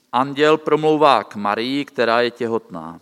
anděl promlouvá k Marii, která je těhotná.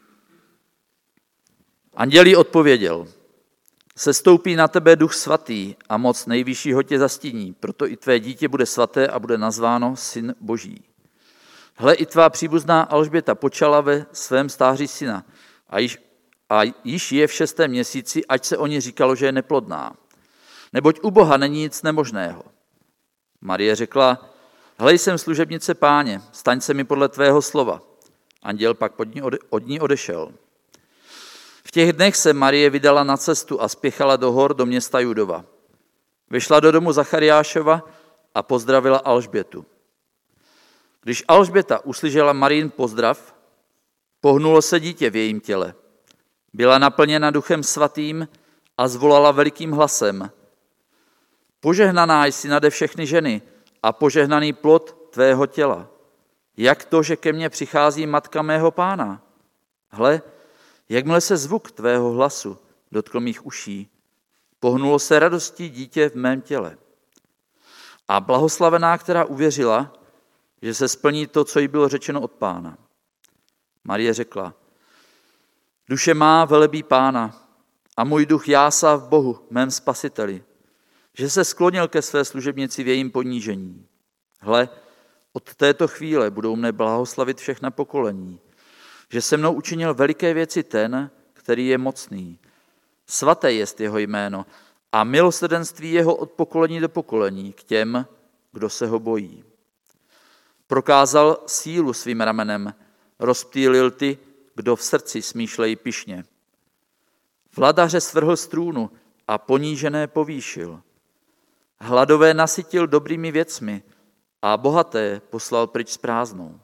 Anděl jí odpověděl: Sestoupí na tebe Duch svatý a moc nejvyššího tě zastíní, proto i tvé dítě bude svaté a bude nazváno Syn Boží. Hle, i tvá příbuzná Alžběta počala ve svém stáří syna a již je v 6. měsíci, ať se o ní říkalo, že je neplodná. Neboť u Boha není nic nemožného. Marie řekla: Hle, jsem služebnice Páně, staň se mi podle tvého slova. Anděl pak od ní odešel. V těch dnech se Marie vydala na cestu a spěchala do hor do města Judova. Vyšla do domu Zachariášova a pozdravila Alžbětu. Když Alžběta uslyšela Marijin pozdrav, pohnulo se dítě v jejím těle. Byla naplněna Duchem svatým a zvolala velikým hlasem: Požehnaná jsi nade všechny ženy a požehnaný plod tvého těla. Jak to, že ke mně přichází matka mého Pána? Hle, jakmile se zvuk tvého hlasu dotkl mých uší, pohnulo se radostí dítě v mém těle. A blahoslavená, která uvěřila, že se splní to, co jí bylo řečeno od Pána. Marie řekla: Duše má velebí Pána a můj duch jásá v Bohu, mém spasiteli, že se sklonil ke své služebnici v jejím ponížení. Hle, od této chvíle budou mne blahoslavit všechna pokolení, že se mnou učinil veliké věci ten, který je mocný. Svaté jest jeho jméno a milosrdenství jeho od pokolení do pokolení k těm, kdo se ho bojí. Prokázal sílu svým ramenem, rozptýlil ty, kdo v srdci smýšlejí pyšně. Vladaře svrhl z trůnu a ponížené povýšil. Hladové nasytil dobrými věcmi a bohaté poslal pryč s prázdnou.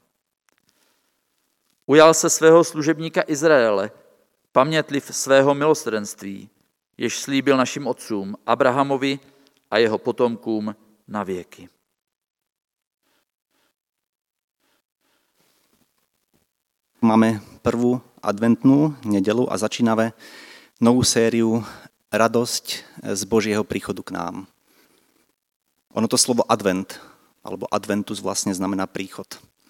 Ujal se svého služebníka Izraele, pamětliv svého milosrdenství, jež slíbil našim otcům, Abrahamovi a jeho potomkům na věky. Máme prvú adventnú nedelu a začíname novú sériu Radosť z Božieho príchodu k nám. Ono to slovo advent, alebo adventus vlastne znamená príchod.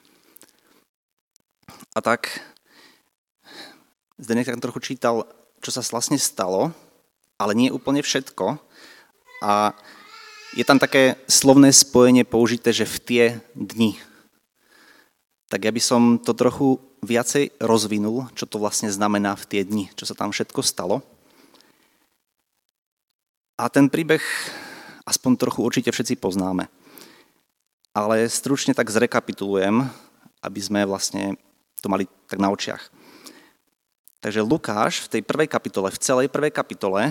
A tak Zdeněk tak trochu čítal, čo sa vlastne stalo, ale nie úplne všetko. A je tam také slovné spojenie použité, že v tie dni. Tak ja by som to trochu viacej rozvinul, čo to vlastne znamená v tie dni, čo sa tam všetko stalo. A ten príbeh aspoň trochu určite všetci poznáme. Ale stručne tak zrekapitulujem, aby sme vlastne to mali tak na očiach. Takže Lukáš v tej prvej kapitole, v celej prvej kapitole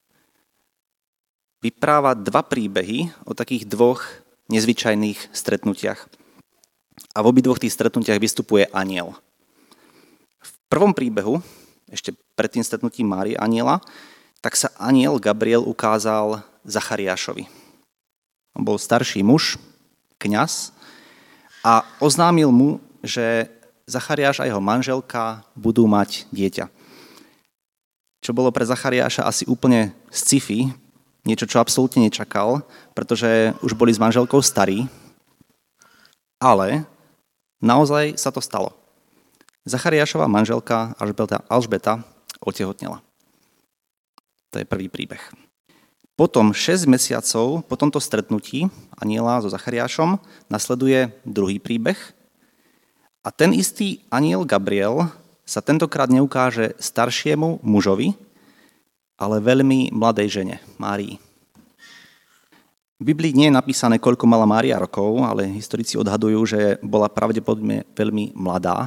vypráva dva príbehy o takých dvoch nezvyčajných stretnutiach. A v obidvoch tých stretnutiach vystupuje anjel. V prvom príbehu, ešte pred tým stretnutím Márie anjela, tak sa anjel Gabriel ukázal Zachariášovi. On bol starší muž, kňaz, a oznámil mu, že Zachariáš a jeho manželka budú mať dieťa. Čo bolo pre Zachariáša asi úplne sci-fi, niečo, čo absolútne nečakal, pretože už boli s manželkou starí, ale naozaj sa to stalo. Zachariášova manželka Alžbeta otehotnela. To je prvý príbeh. Potom 6 mesiacov po tomto stretnutí anjela so Zachariášom nasleduje druhý príbeh a ten istý anjel Gabriel sa tentokrát neukáže staršiemu mužovi, ale veľmi mladej žene, Márii. V Biblii nie je napísané, koľko mala Mária rokov, ale historici odhadujú, že bola pravdepodobne veľmi mladá.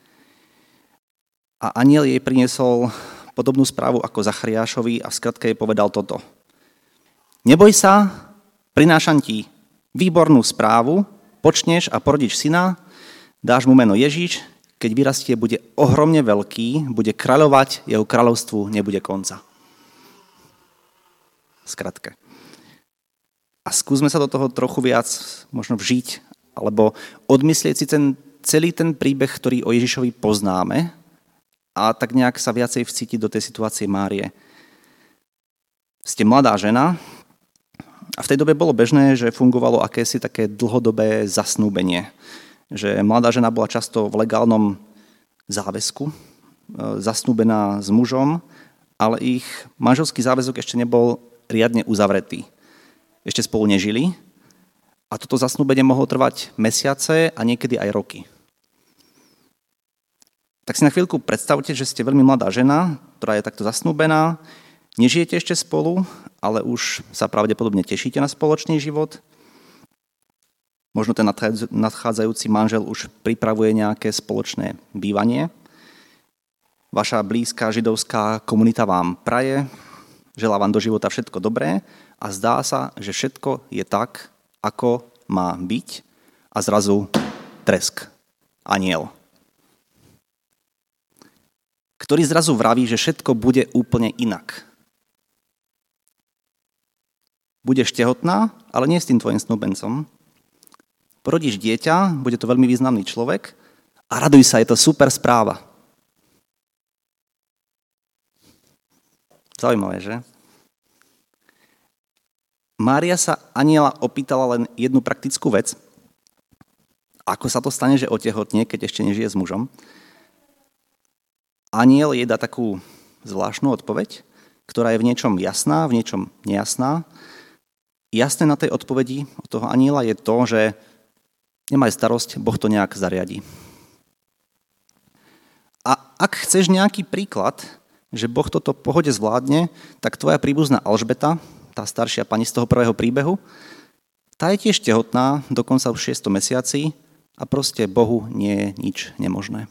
A anjel jej priniesol podobnú správu ako Zachariášovi a v skratke jej povedal toto. Neboj sa, prinášam ti výbornú správu, počneš a porodíš syna, dáš mu meno Ježiš, keď vyrastie, bude ohromne veľký, bude kráľovať, jeho kráľovstvu nebude konca. V skratke. A skúsme sa do toho trochu viac možno vžiť, alebo odmyslieť si celý ten príbeh, ktorý o Ježišovi poznáme a tak nejak sa viacej vcítiť do tej situácie Márie. Ste mladá žena a v tej dobe bolo bežné, že fungovalo akési také dlhodobé zasnúbenie. že mladá žena bola často v legálnom záväzku, zasnúbená s mužom, ale ich manželský záväzok ešte nebol riadne uzavretý. Ešte spolu nežili a toto zasnúbenie mohlo trvať mesiace a niekedy aj roky. Tak si na chvíľku predstavte, že ste veľmi mladá žena, ktorá je takto zasnúbená, nežijete ešte spolu, ale už sa pravdepodobne tešíte na spoločný život. Možno ten nadchádzajúci manžel už pripravuje nejaké spoločné bývanie. Vaša blízka židovská komunita vám praje, želá vám do života všetko dobré a zdá sa, že všetko je tak, ako má byť a zrazu tresk, anjel, ktorý zrazu vraví, že všetko bude úplne inak. Budeš tehotná, ale nie s tým tvojim snúbencom. Porodíš dieťa, bude to veľmi významný človek a raduj sa, je to super správa. Zaujímavé, že? Mária sa anjela opýtala len jednu praktickú vec. Ako sa to stane, že otehotne, keď ešte nežije s mužom? Anjel jej dá takú zvláštnu odpoveď, ktorá je v niečom jasná, v niečom nejasná. Jasné na tej odpovedi od toho anjela je to, že nemaj starosť, Boh to nejak zariadí. A ak chceš nejaký príklad, že Boh toto v pohode zvládne, tak tvoja príbuzná Alžbeta, tá staršia pani z toho prvého príbehu, tá je tiež tehotná, dokonca už 6. mesiaci a proste Bohu nie je nič nemožné.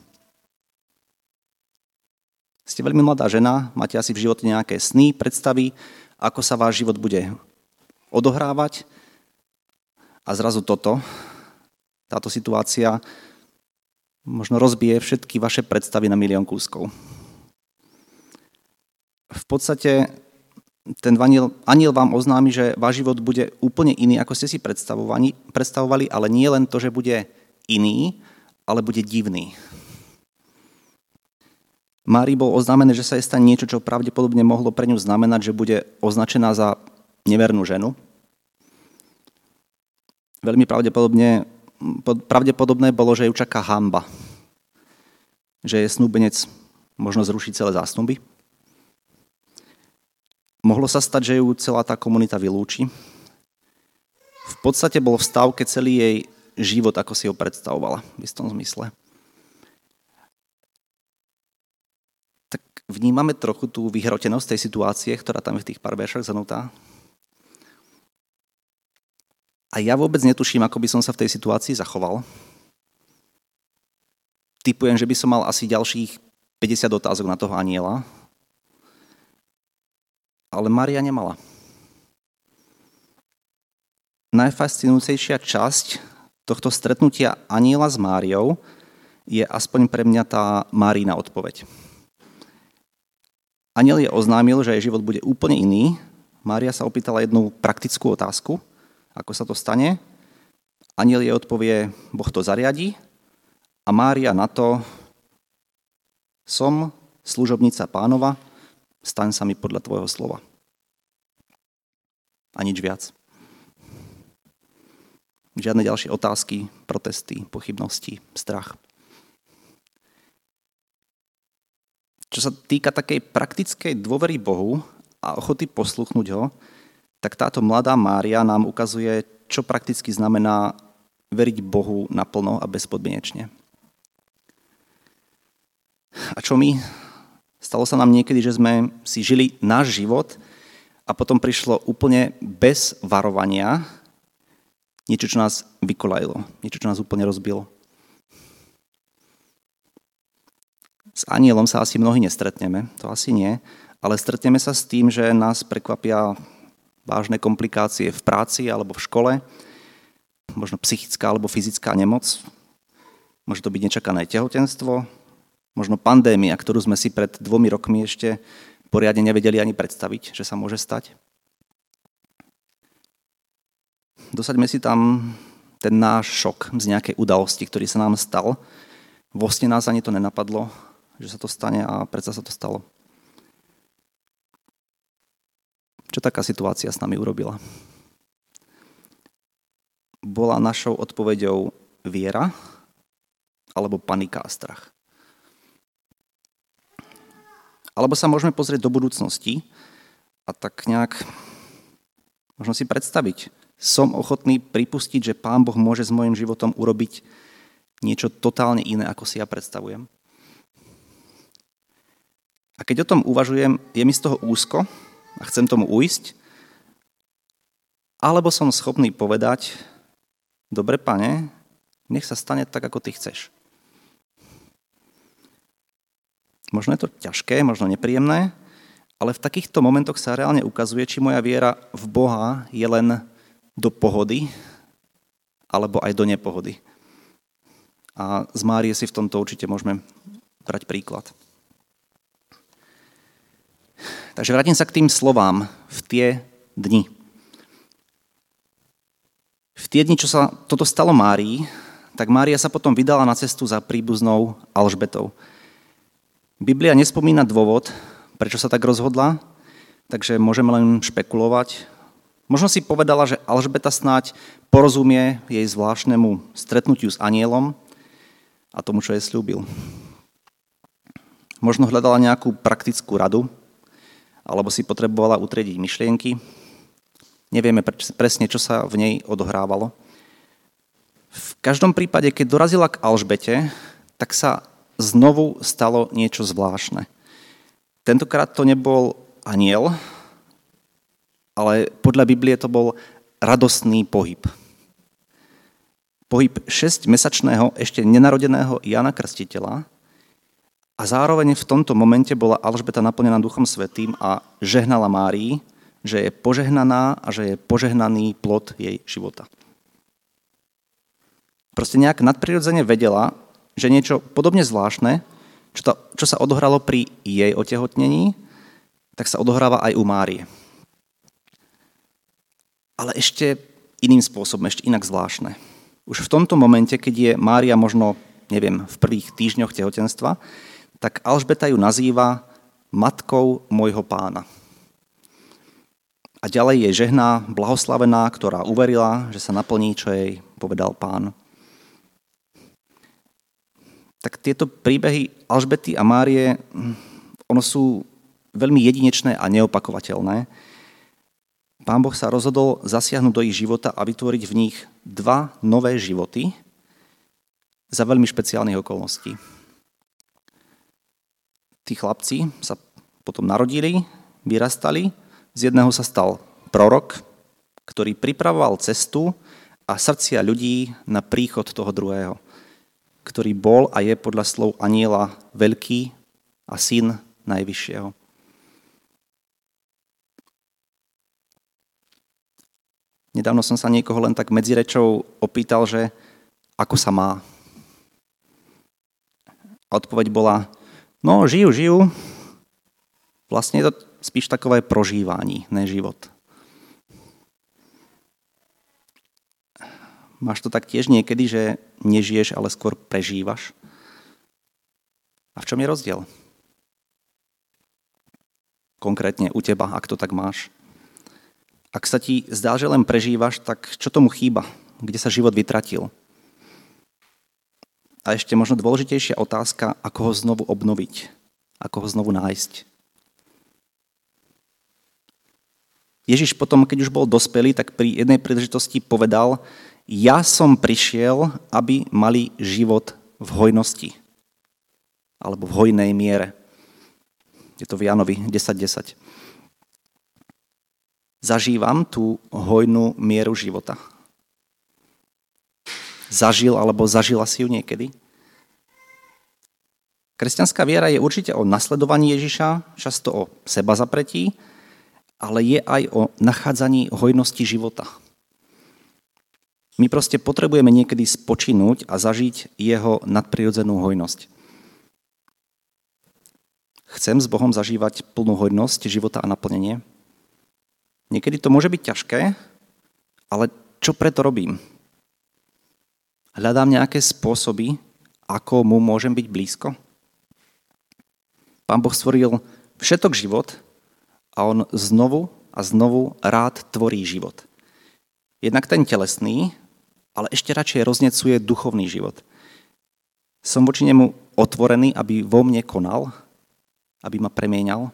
Ste veľmi mladá žena, máte asi v živote nejaké sny, predstavy, ako sa váš život bude odohrávať a zrazu táto situácia možno rozbije všetky vaše predstavy na milión kúskov. V podstate ten anjel vám oznámi, že váš život bude úplne iný, ako ste si predstavovali, ale nie len to, že bude iný, ale bude divný. Márii bol oznámené, že sa jej stane niečo, čo pravdepodobne mohlo pre ňu znamenať, že bude označená za nevernú ženu. Veľmi pravdepodobné bolo, že ju čaká hanba. Že jej snúbenec možno zruší celé zásnuby. Mohlo sa stať, že ju celá tá komunita vylúči. V podstate bol v stávke celý jej život, ako si ho predstavovala v istom zmysle. Tak vnímame trochu tú vyhrotenosť tej situácie, ktorá tam je v tých pár veršoch zhrnutá. A ja vôbec netuším, ako by som sa v tej situácii zachoval. Tipujem, že by som mal asi ďalších 50 otázok na toho anjela. Ale Mária nemala. Najfascinujúcejšia časť tohto stretnutia anjela s Máriou je aspoň pre mňa tá Márina odpoveď. Anjel jej oznámil, že jej život bude úplne iný. Mária sa opýtala jednu praktickú otázku. Ako sa to stane? Anjel jej odpovie, Boh to zariadi. A Mária na to, som služobnica Pánova, staň sa mi podľa tvojho slova. A nič viac. Žiadne ďalšie otázky, protesty, pochybnosti, strach. Čo sa týka takej praktickej dôvery Bohu a ochoty posluchnúť ho, tak táto mladá Mária nám ukazuje, čo prakticky znamená veriť Bohu naplno a bezpodmienečne. A čo my? Stalo sa nám niekedy, že sme si žili náš život a potom prišlo úplne bez varovania niečo, čo nás vykolajilo, niečo, čo nás úplne rozbilo. S anjelom sa asi mnohí nestretneme, to asi nie, ale stretneme sa s tým, že nás prekvapia vážne komplikácie v práci alebo v škole, možno psychická alebo fyzická nemoc, môže to byť nečakané tehotenstvo, možno pandémia, ktorú sme si pred 2 rokmi ešte poriadne nevedeli ani predstaviť, že sa môže stať. Dosaďme si tam ten náš šok z nejakej udalosti, ktorý sa nám stal. Vo sne nás ani to nenapadlo, že sa to stane a predsa sa to stalo. Čo taká situácia s nami urobila? Bola našou odpoveďou viera alebo panika a strach. Alebo sa môžeme pozrieť do budúcnosti a tak nejak možno si predstaviť. Som ochotný pripustiť, že Pán Boh môže s mojím životom urobiť niečo totálne iné, ako si ja predstavujem. A keď o tom uvažujem, je mi z toho úzko a chcem tomu ujsť, alebo som schopný povedať, dobre, Pane, nech sa stane tak, ako ty chceš. Možno je to ťažké, možno nepríjemné, ale v takýchto momentoch sa reálne ukazuje, či moja viera v Boha je len do pohody, alebo aj do nepohody. A z Márie si v tomto určite môžeme brať príklad. Takže vrátim sa k tým slovám v tie dni. V tie dni, čo sa toto stalo Márii, tak Mária sa potom vydala na cestu za príbuznou Alžbetou. Biblia nespomína dôvod, prečo sa tak rozhodla, takže môžeme len špekulovať. Možno si povedala, že Alžbeta snáď porozumie jej zvláštnemu stretnutiu s anjelom a tomu, čo jej sľúbil. Možno hľadala nejakú praktickú radu, alebo si potrebovala utriediť myšlienky. Nevieme presne, čo sa v nej odohrávalo. V každom prípade, keď dorazila k Alžbete, tak sa znovu stalo niečo zvláštne. Tentokrát to nebol anjel, ale podľa Biblie to bol radostný pohyb. Pohyb 6-mesačného, ešte nenarodeného Jana Krstiteľa a zároveň v tomto momente bola Alžbeta naplnená Duchom Svätým a žehnala Márii, že je požehnaná a že je požehnaný plod jej života. Proste nejak nadprirodzene vedela, že niečo podobne zvláštne, čo sa odohralo pri jej otehotnení, tak sa odohráva aj u Márie. Ale ešte iným spôsobom, ešte inak zvláštne. Už v tomto momente, keď je Mária možno, neviem, v prvých týždňoch tehotenstva, tak Alžbeta ju nazýva matkou môjho Pána. A ďalej je žehná, blahoslavená, ktorá uverila, že sa naplní, čo jej povedal Pán. Tak tieto príbehy Alžbety a Márie, ono sú veľmi jedinečné a neopakovateľné. Pán Boh sa rozhodol zasiahnuť do ich života a vytvoriť v nich 2 nové životy za veľmi špeciálnych okolností. Tí chlapci sa potom narodili, vyrastali, z jedného sa stal prorok, ktorý pripravoval cestu a srdcia ľudí na príchod toho druhého, ktorý bol a je podľa slov anjela veľký a syn Najvyššieho. Nedávno som sa niekoho len tak medzi rečou opýtal, že ako sa má. A odpoveď bola, no žijú. Vlastne je to spíš takové prožívanie, ne život. Máš to tak tiež niekedy, že nežiješ, ale skôr prežívaš? A v čom je rozdiel? Konkrétne u teba, ak to tak máš. Ak sa ti zdá, že len prežívaš, tak čo tomu chýba? Kde sa život vytratil? A ešte možno dôležitejšia otázka, ako ho znovu obnoviť, ako ho znovu nájsť. Ježiš potom, keď už bol dospelý, tak pri jednej príležitosti povedal, ja som prišiel, aby mali život v hojnosti. Alebo v hojnej miere. Je to v Jánovi 10:10. Zažívam tú hojnú mieru života. Zažil alebo zažila si ju niekedy? Kresťanská viera je určite o nasledovaní Ježiša, často o sebazapretí, ale je aj o nachádzaní hojnosti života. My proste potrebujeme niekedy spočinúť a zažiť jeho nadprirodzenú hojnosť. Chcem s Bohom zažívať plnú hojnosť života a naplnenie? Niekedy to môže byť ťažké, ale čo preto robím? Hľadám nejaké spôsoby, ako mu môžem byť blízko? Pán Boh stvoril všetok život a on znovu a znovu rád tvorí život. Jednak ten telesný, ale ešte radšej roznecuje duchovný život. Som voči nemu otvorený, aby vo mne konal, aby ma premieňal.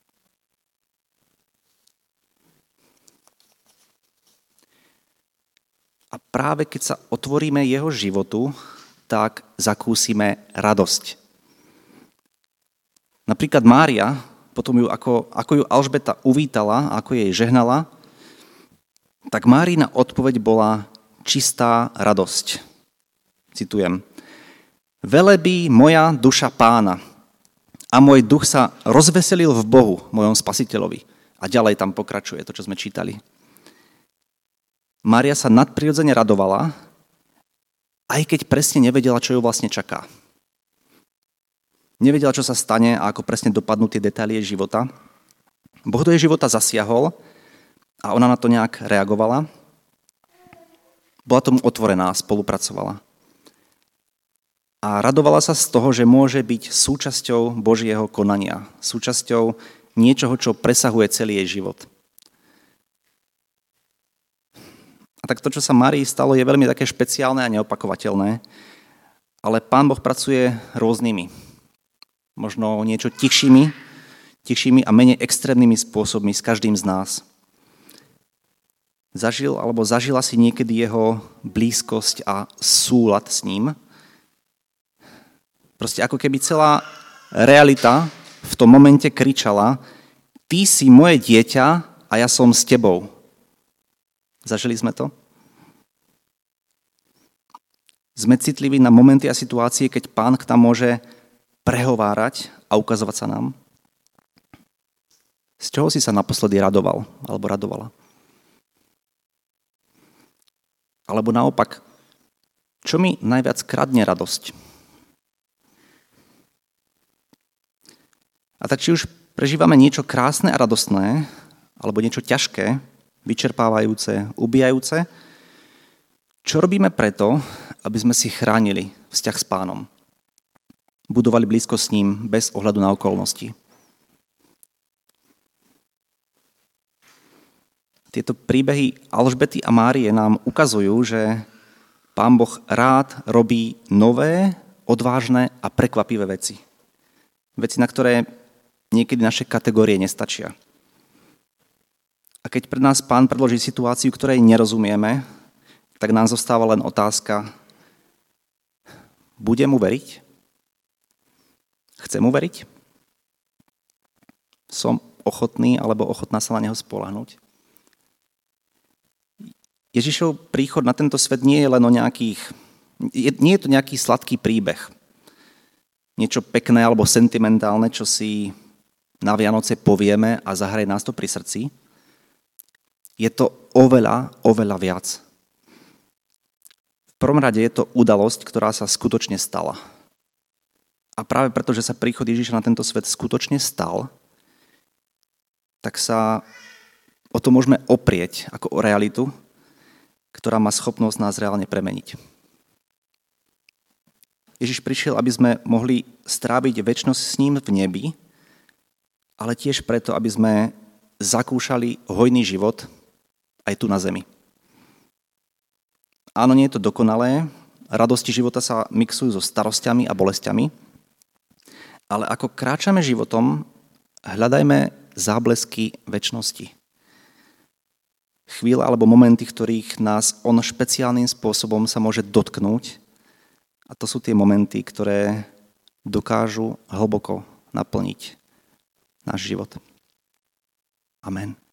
A práve keď sa otvoríme jeho životu, tak zakúsime radosť. Napríklad Mária, potom ju, ako ju Alžbeta uvítala, ako jej žehnala, tak Márina odpoveď bola čistá radosť. Citujem. Velebí moja duša Pána a môj duch sa rozveselil v Bohu, mojom spasiteľovi. A ďalej tam pokračuje to, čo sme čítali. Mária sa nadprirodzene radovala, aj keď presne nevedela, čo ju vlastne čaká. Nevedela, čo sa stane a ako presne dopadnú tie detaily jej života. Boh do jej života zasiahol a ona na to nejak reagovala. Bola tomu otvorená, spolupracovala. A radovala sa z toho, že môže byť súčasťou Božieho konania, súčasťou niečoho, čo presahuje celý jej život. A tak to, čo sa Márii stalo, je veľmi také špeciálne a neopakovateľné, ale Pán Boh pracuje rôznymi, možno niečo tichšími a menej extrémnymi spôsobmi s každým z nás. Zažil alebo zažila si niekedy jeho blízkosť a súlad s ním. Proste ako keby celá realita v tom momente kričala: ty si moje dieťa a ja som s tebou. Zažili sme to? Sme citliví na momenty a situácie, keď Pán k nám môže prehovárať a ukazovať sa nám? Z čoho si sa naposledy radoval alebo radovala? Alebo naopak, čo mi najviac kradne radosť? A tak či už prežívame niečo krásne a radostné, alebo niečo ťažké, vyčerpávajúce, ubijajúce, čo robíme preto, aby sme si chránili vzťah s Pánom? Budovali blízko s ním bez ohľadu na okolnosti. Tieto príbehy Alžbety a Márie nám ukazujú, že Pán Boh rád robí nové, odvážne a prekvapivé veci. Veci, na ktoré niekedy naše kategórie nestačia. A keď pred nás Pán predloží situáciu, ktorej nerozumieme, tak nám zostáva len otázka: budem mu veriť? Chcem mu veriť? Som ochotný alebo ochotná sa na neho spoľahnúť? Ježišov príchod na tento svet nie je len o nie je to nejaký sladký príbeh. Niečo pekné alebo sentimentálne, čo si na Vianoce povieme a zahraje nás to pri srdci. Je to oveľa, oveľa viac. V prvom rade je to udalosť, ktorá sa skutočne stala. A práve preto, že sa príchod Ježiša na tento svet skutočne stal, tak sa o to môžeme oprieť ako o realitu, ktorá má schopnosť nás reálne premeniť. Ježiš prišiel, aby sme mohli stráviť večnosť s ním v nebi, ale tiež preto, aby sme zakúšali hojný život aj tu na zemi. Áno, nie je to dokonalé, radosti života sa mixujú so starosťami a bolestiami, ale ako kráčame životom, hľadajme záblesky večnosti. Chvíle alebo momenty, ktorých nás on špeciálnym spôsobom sa môže dotknúť, a to sú tie momenty, ktoré dokážu hlboko naplniť náš život. Amen.